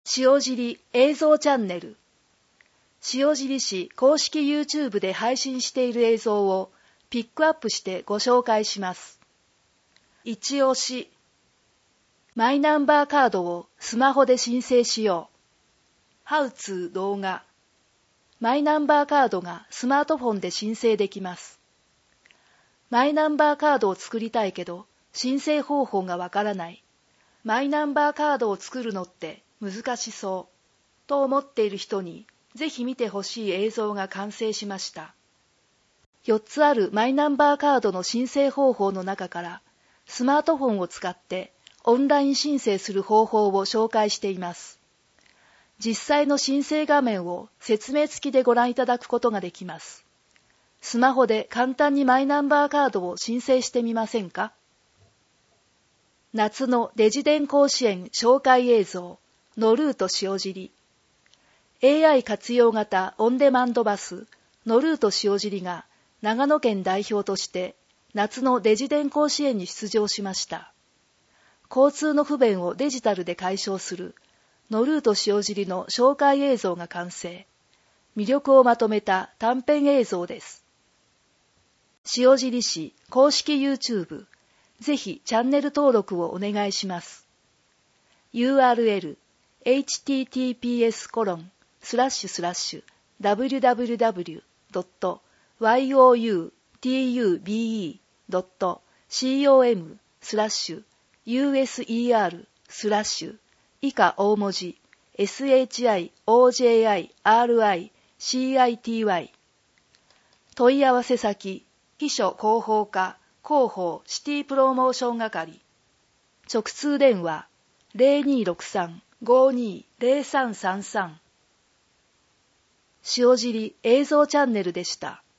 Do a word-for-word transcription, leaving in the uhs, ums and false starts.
塩尻映像チャンネル。塩尻市公式 YouTube で配信している映像をピックアップしてご紹介します。一押し。マイナンバーカードをスマホで申請しよう。ハウツー動画。マイナンバーカードがスマートフォンで申請できます。マイナンバーカードを作りたいけど申請方法がわからない。マイナンバーカードを作るのって難しそうと思っている人にぜひ見てほしい映像が完成しました。よっつあるマイナンバーカードの申請方法の中からスマートフォンを使ってオンライン申請する方法を紹介しています。実際の申請画面を説明付きでご覧いただくことができます。スマホで簡単にマイナンバーカードを申請してみませんか？夏のデジ電甲子園紹介映像、ノルート塩尻。エーアイ 活用型オンデマンドバス、ノルート塩尻が長野県代表として夏のデジ電甲子園に出場しました。交通の不便をデジタルで解消するノルート塩尻の紹介映像が完成。魅力をまとめた短編映像です。塩尻市公式 YouTube、ぜひチャンネル登録をお願いします。ユーアールエル エイチティーティーピーエス コロン スラッシュスラッシュ ダブリュダブリュダブリュ ドット ヨートゥブ ドット コム スラッシュ ユーエスイーアール スラッシュ以下大文字 エスエイチアイオージェーアイアールアイシーアイティーワイ 問い合わせ先秘書広報課広報シティプロモーション係直通電話 ゼロにーろくさん ごーにーゼロさんさんさん 塩尻映像チャンネルでした。